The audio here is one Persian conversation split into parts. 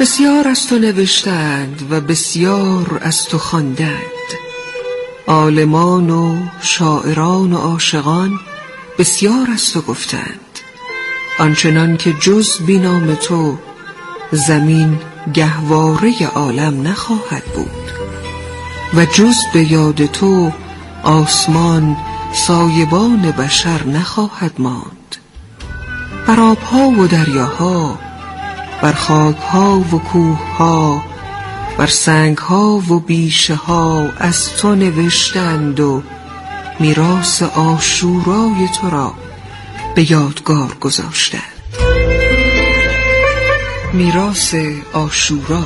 بسیار از تو نوشتند و بسیار از تو خواندند، عالمان و شاعران و عاشقان بسیار از تو گفتند، آنچنان که جز بی نام تو زمین گهواره عالم نخواهد بود و جز به یاد تو آسمان سایبان بشر نخواهد ماند. بر آبها و دریاها، بر خاکها و کوهها، بر سنگها و بیشه ها از تو نوشتند و میراث عاشورای تو را به یادگار گذاشتند. میراث عاشورا.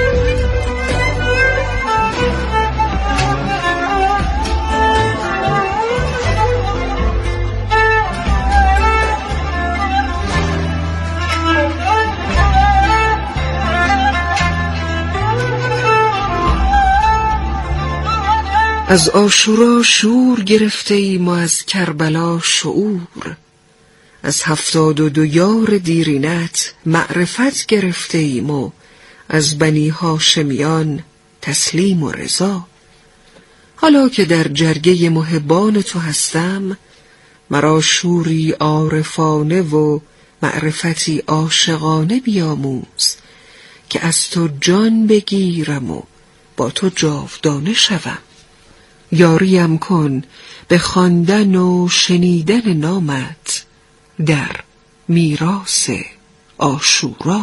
از عاشورا شور گرفته ایم و از کربلا شعور، از 72 یار دیرینت معرفت گرفته ایم و از بنی هاشمیان تسلیم و رضا. حالا که در جرگه محبان تو هستم، مرا شوری عارفانه و معرفتی عاشقانه بیاموز که از تو جان بگیرم و با تو جاودانه شوم. یاریم کن به خواندن و شنیدن نامت در میراث عاشورا.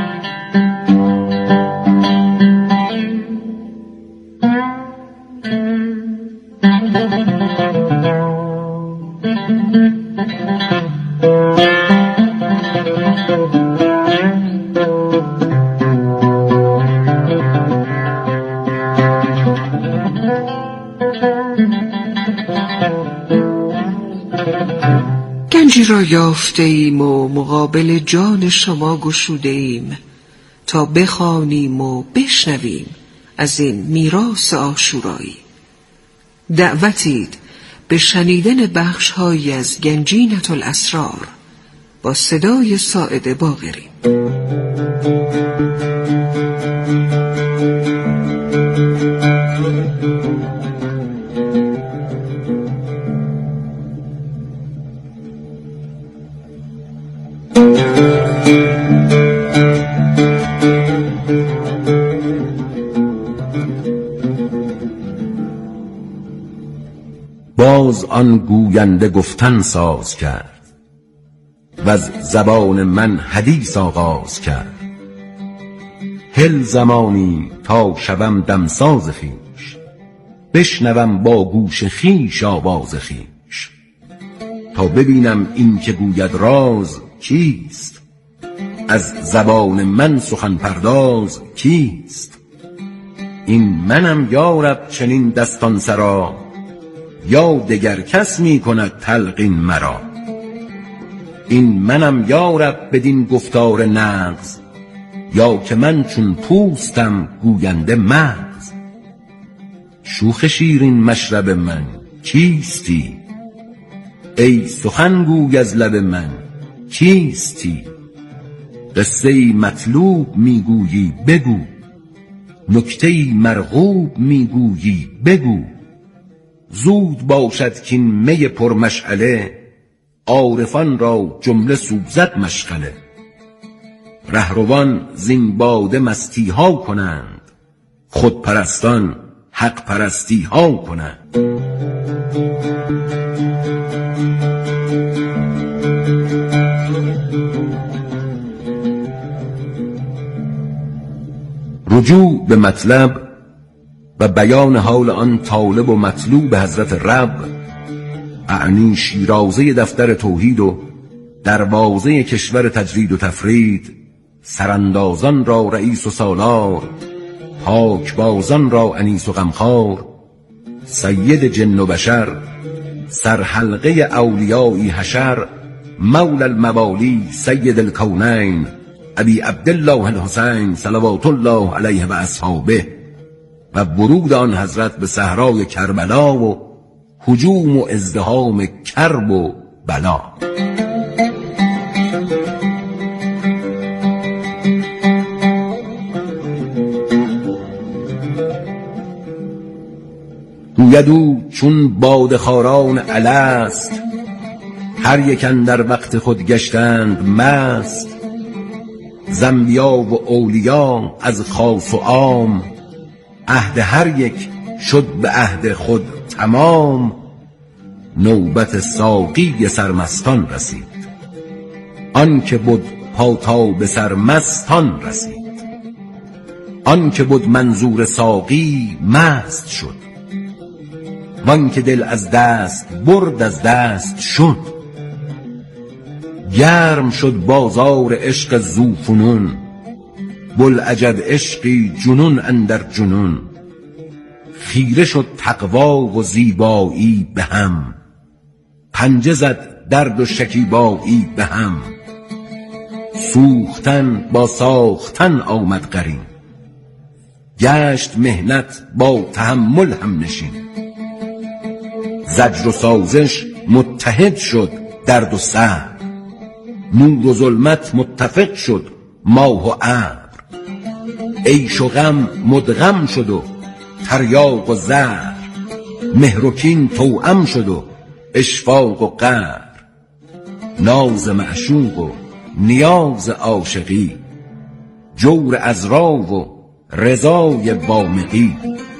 گنجی را یافته ایم و مقابل جان شما گشوده ایم تا بخوانیم و بشنویم از این میراث عاشورایی. دعوتید به شنیدن بخش‌هایی از گنجینة الاسرار با صدای ساعد باقری. باز آن گوینده گفتن ساز کرد و از زبان من حدیث آغاز کرد. هل زمانی تا شوم دمساز خویش، بشنوم با گوش خویش آواز خویش، تا ببینم این که گوید راز کیست، از زبان من سخن پرداز کیست. این منم یارب چنین دستان سرا، یا دگر کس می کند تلقین مرا. این منم یارب بدین گفتار نغز، یا که من چون پوستم گوینده مغز. شوخ شیرین مشرب من کیستی، ای سخنگوی از لب من کیستی. قصه‌ای مطلوب میگویی بگو، نکته‌ای مرغوب میگویی بگو. زود باشد کین می پرمشعله، عارفان را جمله سوزد مشغله. رهروان زین باده مستی ها کنند، خودپرستان حق پرستی ها کنند. رجوع به مطلب و بیان حال آن طالب و مطلوب حضرت رب، اعنی شیرازه دفتر توحید و دروازه کشور تجرید و تفرید، سراندازان را رئیس و سالار، پاکبازان را انیس و غمخوار، سید جن و بشر، سرحلقه اولیایی حشر، مولا الموالی سید الکونین ابی عبدالله الحسین صلوات الله علیه و اصحابه، و ورود آن حضرت به صحرای کربلا و هجوم و ازدحام کرب و بلا. گوید او چون بادخواران الست، هر یک اندر وقت خود گشتند مست. ز انبیا و اولیا از خاص و عام، عهد هر یک شد به عهد خود تمام. نوبت ساقی سرمستان رسید، آن که بود پا تا به سرمستان رسید. آن که بود منظور ساقی مست شد، وان که دل از دست برد از دست شد. گرم شد بازار عشق ذوفنون، بوالعجب عشقی جنون اندر جنون. خیره شد تقوا و زیبایی به هم، پنجه زد درد و شکیبایی به هم. سوختن با ساختن آمد قرین، گشت مهنت با تحمل هم نشین. زجر و سازش متحد شد درد و صبر، نور و ظلمت متفق شد ماه و ابر. عیش و غم مدغم شد و تریاق و زهر، مهر و کین توأم شد و اشفاق و قهر. ناز معشوق و نیاز عاشقی، جور عذرا و رضای وامقی.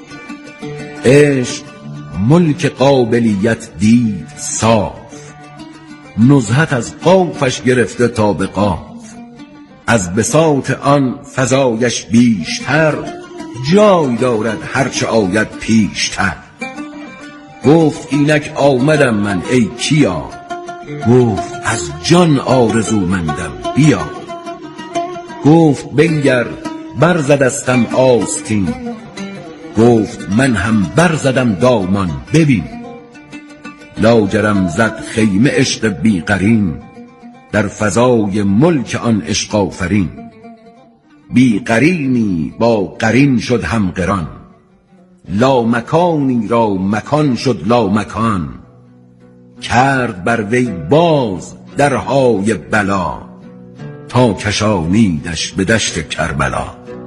عشق ملک قابلیت دید صاف، نزهت از قافش گرفته تا به قاف. از بساط آن فضایش بیشتر، جای دارد هرچه آید پیشتر. گفت اینک آمدم من ای کیا، گفت از جان آرزومندم بیا. گفت بنگر برزدستم آستین، گفت من هم برزدم دامان ببین. لاجرم زد خیمه عشق بی قرین، در فضای ملک آن عشق آفرین. بی قرینی با قرین شد هم قران، لامکانی را مکان شد لامکان. کرد بر وی باز درهای بلا، تا کشانیدش به دشت کربلا.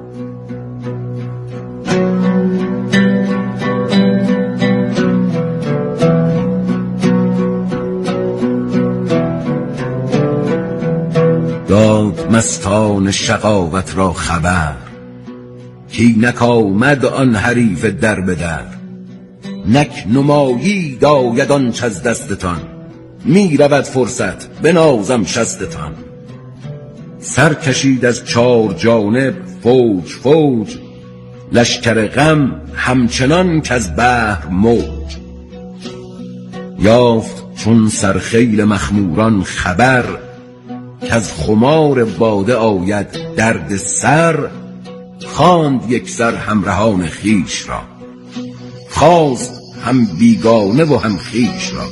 داد مستان شقاوت را خبر، کینک آمد آن حریف در به در. نک نمایی داید آنچ از دستتان، می رود فرصت بنازم شستتان. سر کشید از چار جانب فوج فوج، لشکر غم همچنان که از بحر موج. یافت چون سرخیل مخموران خبر، که از خمار باده آید درد سر. خواند یک سر همرهان خویش را، خواست هم بیگانه و هم خویش را.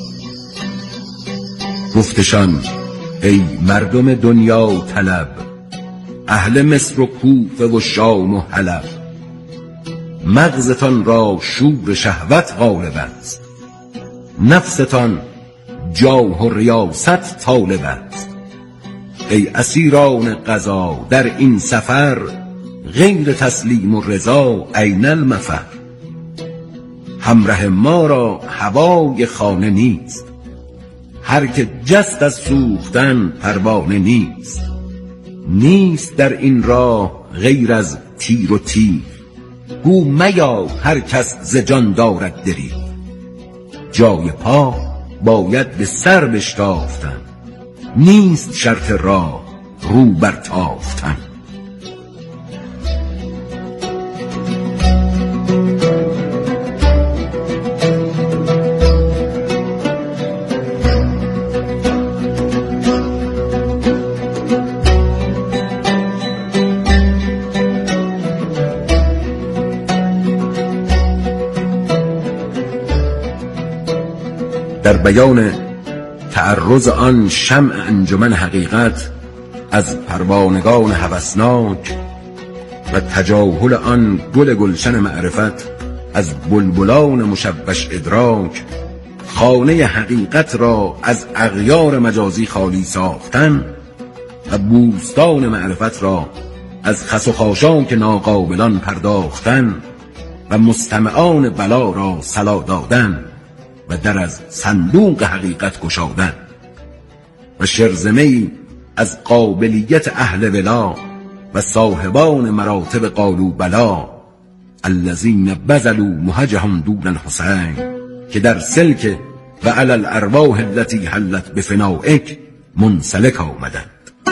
گفتشان ای مردم دنیا طلب، اهل مصر و کوفه و شام و حلب. مغزتان را شور شهوت غالب است، نفستان جاه و ریاست طالب است. ای اسیران قضا در این سفر، غیر تسلیم و رضا این المفر. همراه ما را هوای خانه نیست، هر که جست از سوختن پروانه نیست. نیست در این راه غیر از تیر و تیر، گو میا هر کس ز جان دارد دریغ. جای پا باید به سر بشتافتن، نیست شرط راه رو بر تافتن. در بیان تعرض آن شمع انجمن حقیقت از پروانگان هوسناک و تجاهل آن گل گلشن معرفت از بلبلان مشوش ادراک، خانه حقیقت را از اغیار مجازی خالی ساختن و بوستان معرفت را از خس و خاشاک ناقابلان پرداختن، و مستمعان بلا را صلا دادن و در از صندوق حقیقت گشادن و شرزمه‌ای از قابلیت اهل ولا و صاحبان مراتب قالوا بلا الذین بذلوا مهجهم دون الحسین که در سلک و علی الارواح التي حلت بفنائک منسلک آمدند.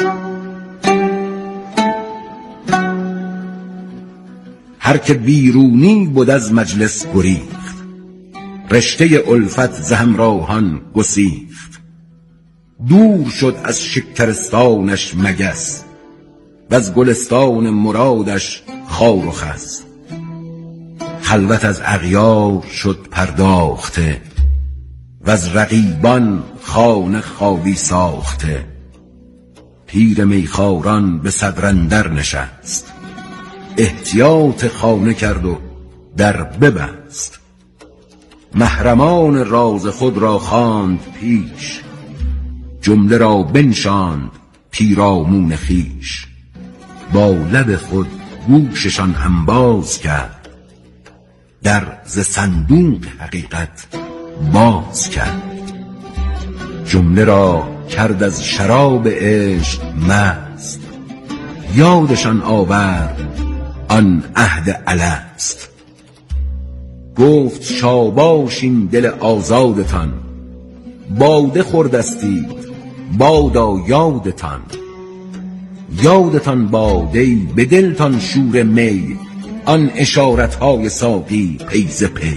هر که بیرونی بود از مجلس گریخت، رشته الفت ز همراهان گسیخت. دور شد از شکرستانش مگس و از گلستان مرادش خار و خس. خلوت از اغیار شد پرداخته و از رقیبان خانه خالی ساخته. پیر میخواران به صدر اندر نشست، احتیاط خانه کرد و در ببست. محرمان راز خود را خواند پیش، جمله را بنشاند پیرامون خویش. با لب خود گوششان انباز کرد، در ز صندوق حقیقت باز کرد. جمله را کرد از شراب عشق مست، یادشان آورد آن عهد الست. گفت شاباش این دل آزادتان، باده خوردستید بادا یادتان. یادتان بادی به دلتان شور می، آن اشارتهای ساقی پی ز پی.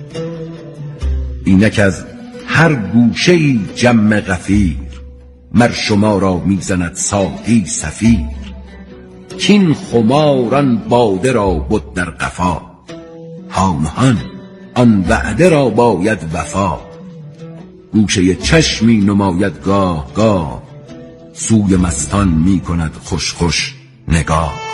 اینک از هر گوشه‌ای جم غفیر، مر شما را میزند ساقی صفیر. کین خماران باده را بود در قفا، هان آن وعده را باید وفا. گوشه چشمی نماید گاه گاه، سوی مستان می کند خوش خوش نگاه.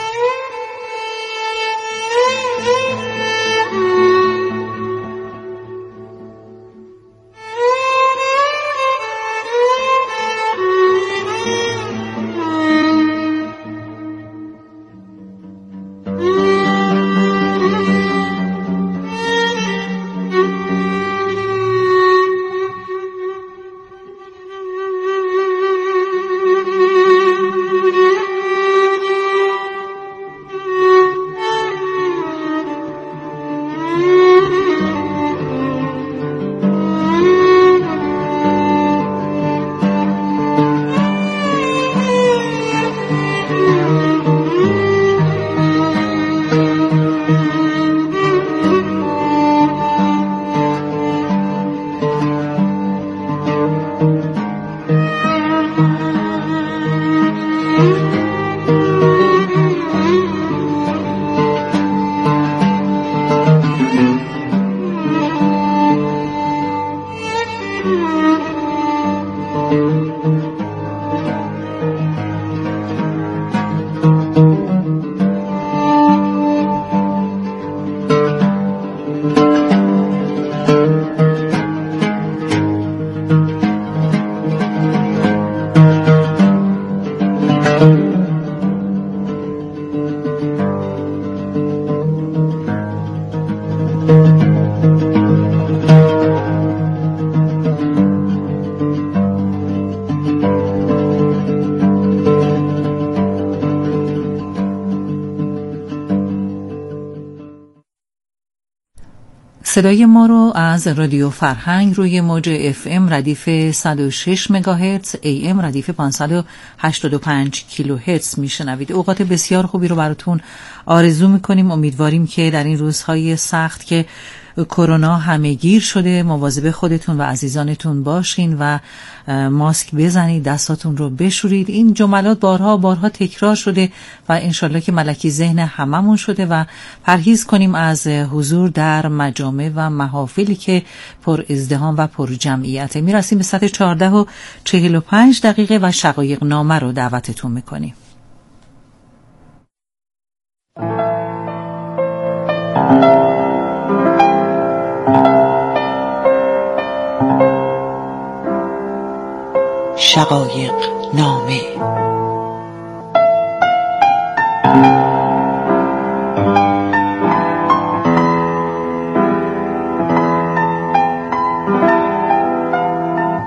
صدای ما رو از رادیو فرهنگ روی موج FM ردیف 106 مگاهرتز، AM ردیف 585 کیلوهرتز میشنوید. اوقات بسیار خوبی رو براتون آرزو میکنیم. امیدواریم که در این روزهای سخت که کرونا همه‌گیر شده مواظب خودتون و عزیزانتون باشین و ماسک بزنید، دستاتون رو بشورید. این جملات بارها تکرار شده و انشالله که ملکی ذهن هممون شده و پرهیز کنیم از حضور در مجامع و محافلی که پر ازدحام و پر جمعیته. میرسیم به ساعت 14:45 و شقایق نامه رو دعوتتون میکنیم. شقایق نامه.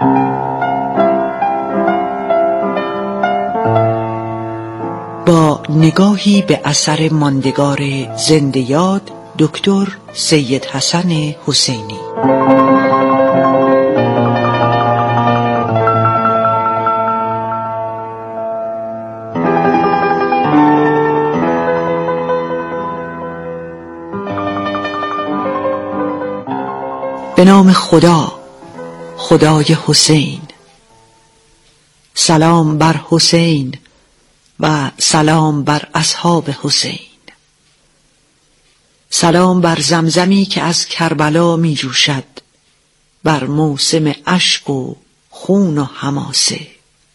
با نگاهی به اثر ماندگار زنده یاد دکتر سید حسن حسینی. به نام خدا، خدای حسین. سلام بر حسین و سلام بر اصحاب حسین. سلام بر زمزمی که از کربلا می جوشد، بر موسم اشک و خون و حماسه.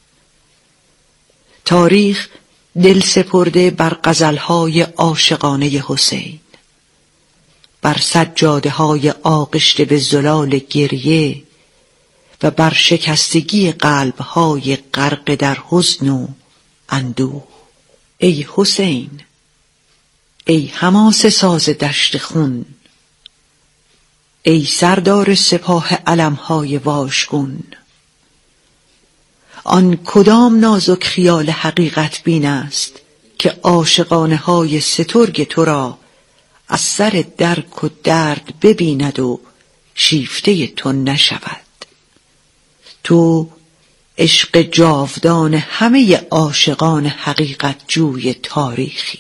تاریخ دل سپرده بر غزلهای عاشقانه حسین، بر سجاده های آغشته به زلال گریه و بر شکستگی قلبهای غرق در حزن و اندوه. ای حسین، ای حماسه ساز دشت خون، ای سردار سپاه علمهای واشگون، آن کدام نازک خیال حقیقت بین است که عاشقانه های سترگ تو را از سر درک و درد ببیند و شیفته تو نشود. تو عشق جاودان همه عاشقان حقیقت جوی تاریخی.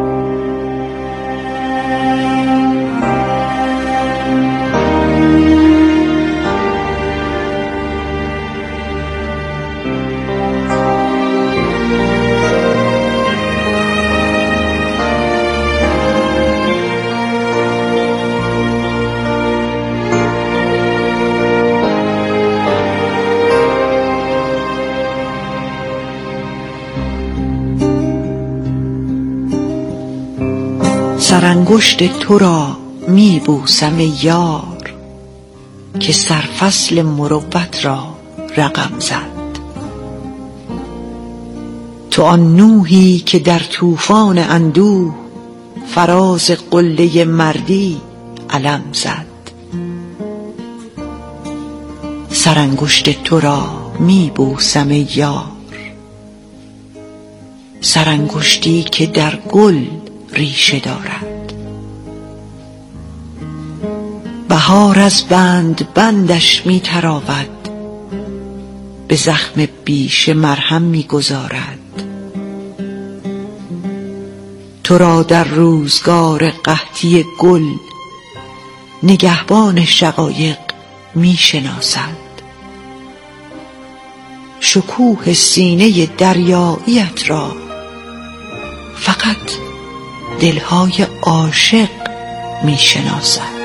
سرانگشت تو را می بوسم یار، که سرفصل مروت را رقم زد. تو آن نوحی که در طوفان اندوه فراز قله مردی علم زد. سرانگشت تو را می بوسم یار، سرانگشتی که در گل ریشه دارد. بهار از بند بندش می تراود، به زخم بیشه مرهم می گذارد. تو را در روزگار قحطی گل نگهبان شقایق می شناسد. شکوه سینه دریاییت را فقط دلهای عاشق می شناسد.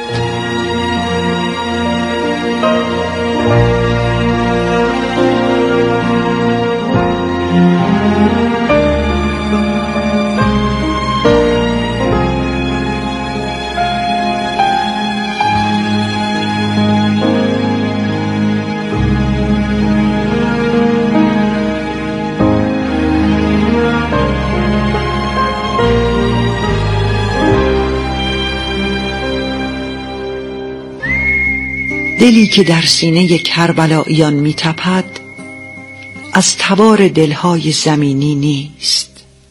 دلی که در سینه کربلاییان می تپد از تبار دلهای زمینی نیست.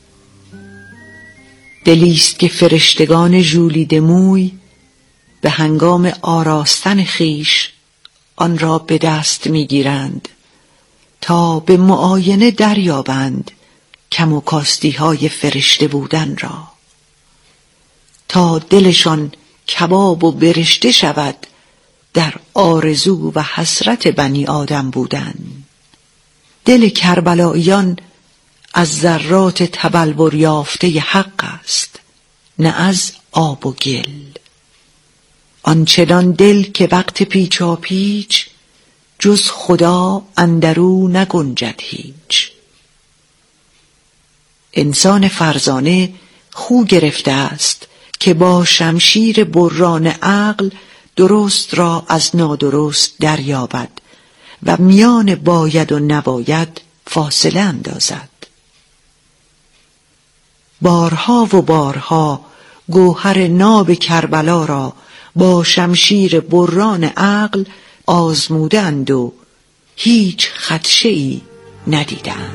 دلیست که فرشتگان ژولیده موی به هنگام آراستن خیش آن را به دست می گیرند تا به معاینه دریابند کم و کاستی های فرشته بودن را، تا دلشان کباب و برشته شود در آرزو و حسرت بنی آدم بودن. دل کربلاییان از ذرات تبلور یافته حق است، نه از آب و گل. آنچنان دل که وقت پیچا پیچ جز خدا اندرو نگنجد هیچ. انسان فرزانه خو گرفته است که با شمشیر بران عقل درست را از نادرست دریابد و میان باید و نباید فاصله اندازد. بارها و بارها گوهر ناب کربلا را با شمشیر بران عقل آزمودند و هیچ خدشه‌ای ندیدند.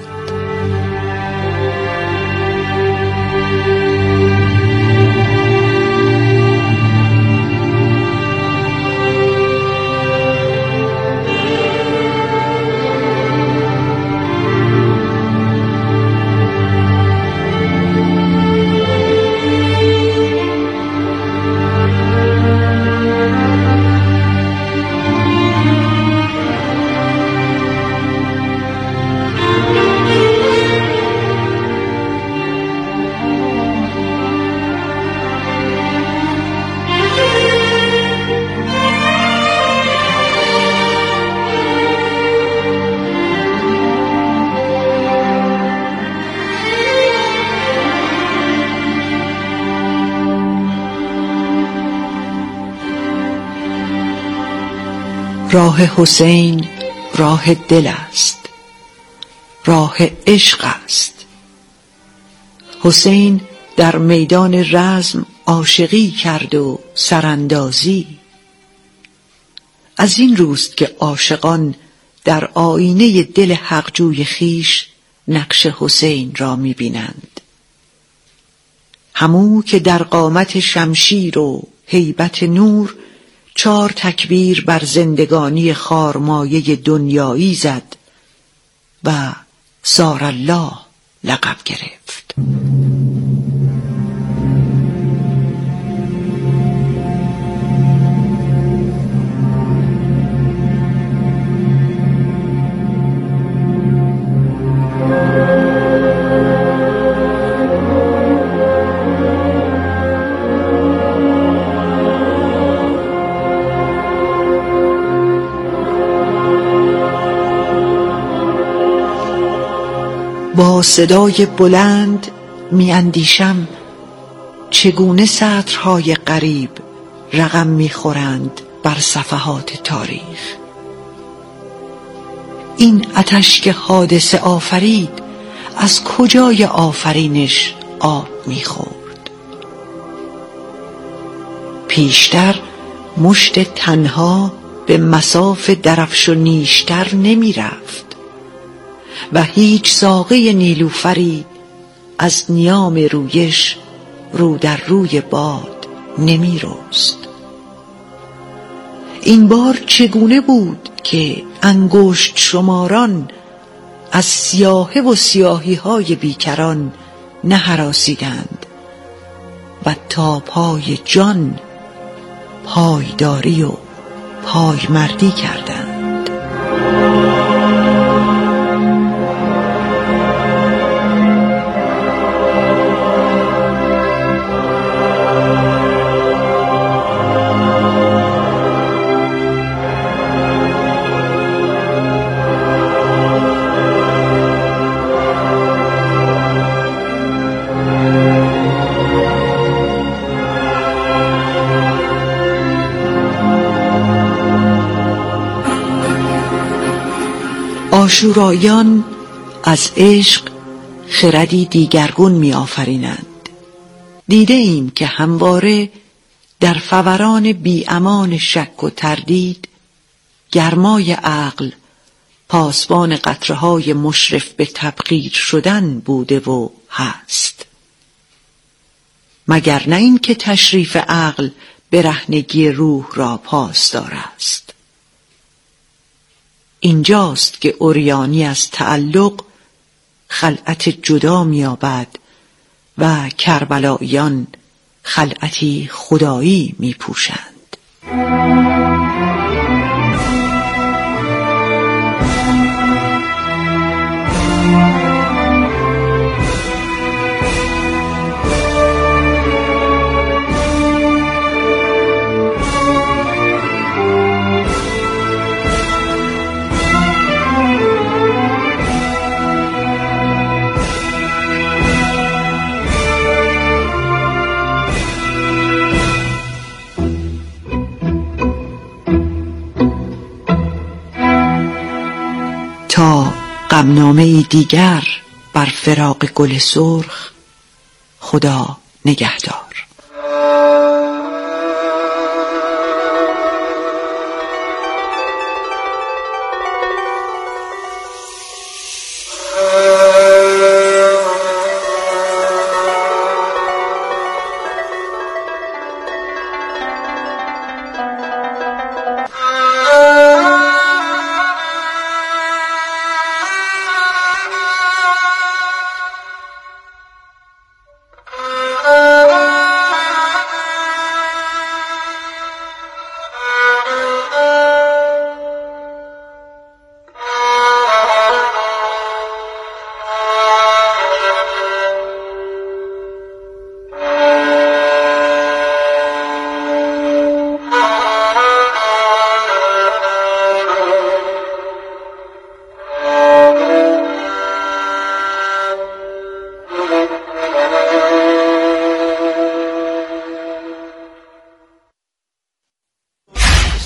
راه حسین راه دل است، راه عشق است. حسین در میدان رزم عاشقی کرد و سراندازی. از این روست که عاشقان در آینه دل حقجوی خیش نقش حسین را می‌بینند. همو که در قامت شمشیر و هیبت نور 4 تکبیر بر زندگانی خارمایه دنیایی زد و سار الله لقب گرفت. با صدای بلند می اندیشم چگونه سطرهای غریب رقم می خورند بر صفحات تاریخ. این آتش که حادثه آفرید از کجای آفرینش آب می خورد؟ پیشتر مشت تنها به مصاف درفش و نیشتر نمی رفت و هیچ ساقه نیلوفری از نیام رویش رو در روی باد نمی رست. این بار چگونه بود که انگشت شماران از سیاهه و سیاهی های بیکران نهراسیدند و تا پای جان پایداری و پایمردی کردند. آشوراییان از عشق خردی دیگرگون می آفرینند. دیده ایم که همواره در فوران بی امان شک و تردید گرمای عقل پاسبان قطره‌های مشرف به تبخیر شدن بوده و هست. مگر نه این که تشریف عقل برهنگی روح را پاسدار است. اینجاست که عریانی از تعلق خلعت جدا می‌یابد و کربلاییان خلعتی خدایی می‌پوشند. تا غمنامه‌ای دیگر بر فراق گل سرخ. خدا نگهدار.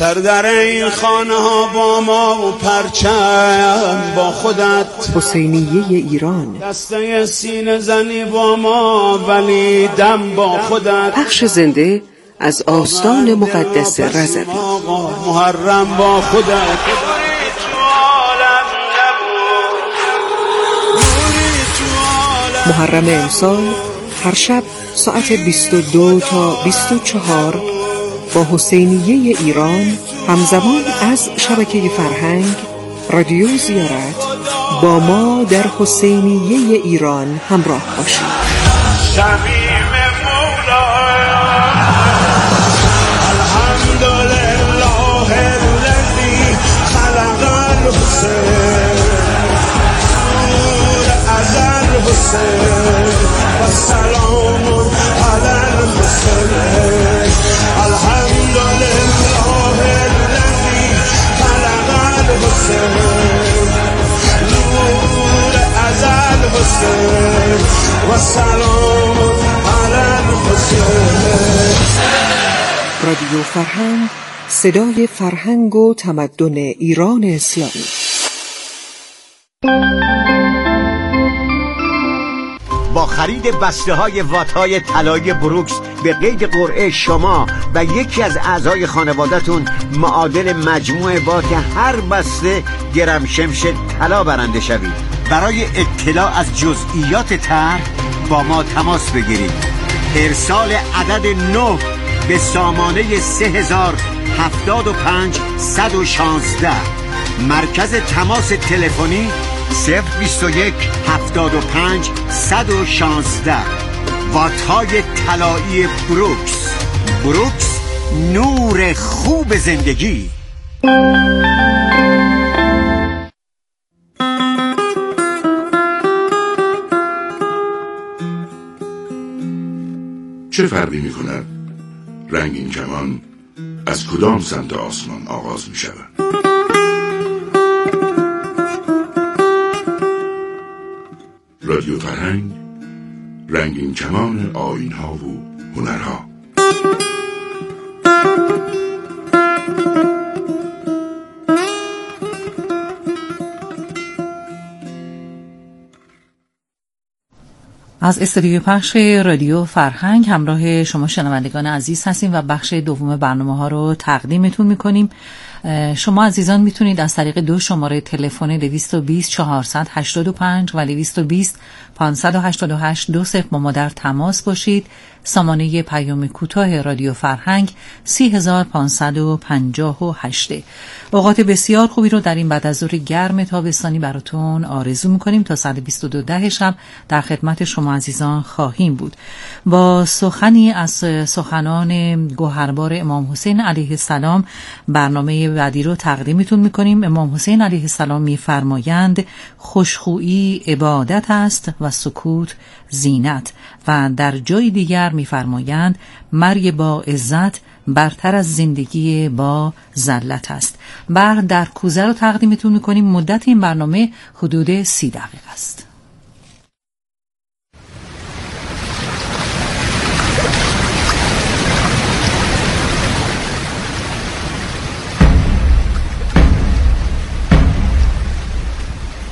در این خانه ها با ما و پرچم با خودت، حسینیه ایران، دسته سینه زنی با ما ولی دم با خودت. پخش زنده از آستان مقدس رضوی. محرم با خودت. محرم امسال هر شب ساعت 22 تا 24 با حسینیه ایران همزمان از شبکه فرهنگ رادیو زیارت با ما در حسینیه ایران همراه باشید. شمیم مولا الحمدلله الذی خلق الحسین نور ازل حسین و سلام علی الحسین. الحمدلله الذی خلق الحسین نور ازل حسین و سلام علی الحسین. رادیو فرهنگ، صدای فرهنگ و تمدن ایران اسلامی. با خرید بسته‌های وات‌های طلایی بروکس به قید قرعه شما و یکی از اعضای خانواده‌تون معادل مجموع وات هر بسته گرم شمش طلا برنده شوید. برای اطلاع از جزئیات طرح با ما تماس بگیرید. ارسال عدد 9 به سامانه 3075 116. مرکز تماس تلفنی 021 75 116. وات‌های طلایی بروکس. بروکس، نور خوب زندگی. چه فرقی می کند رنگین کمان از کدام سمت آسمان آغاز می شود؟ رادیو فرهنگ، رنگین کمان آیین‌ها و هنرها. از استودیوی پخش رادیو فرهنگ همراه شما شنوندگان عزیز هستیم و بخش دوم برنامه ها رو تقدیمتون میکنیم. شما عزیزان میتونید از طریق 2 شماره تلفن 220 485 و 220 588 20 با ما در تماس باشید. سامانه پیام کوتاه رادیو فرهنگ 30558. اوقات بسیار خوبی رو در این بعد از ظهر گرم تابستانی براتون آرزو میکنیم. تا ساعت 22 شب در خدمت شما عزیزان خواهیم بود با سخنی از سخنان گوهربار امام حسین علیه السلام. برنامه بعدی رو تقدیمتون میکنیم. امام حسین علیه السلام میفرمایند خوشخویی عبادت است و سکوت زینت، و در جای دیگر میفرمایند مرگ با عزت برتر از زندگی با ذلت است. در کوزه رو تقدیمتون میکنیم. مدت این برنامه حدود 30 دقیقه است.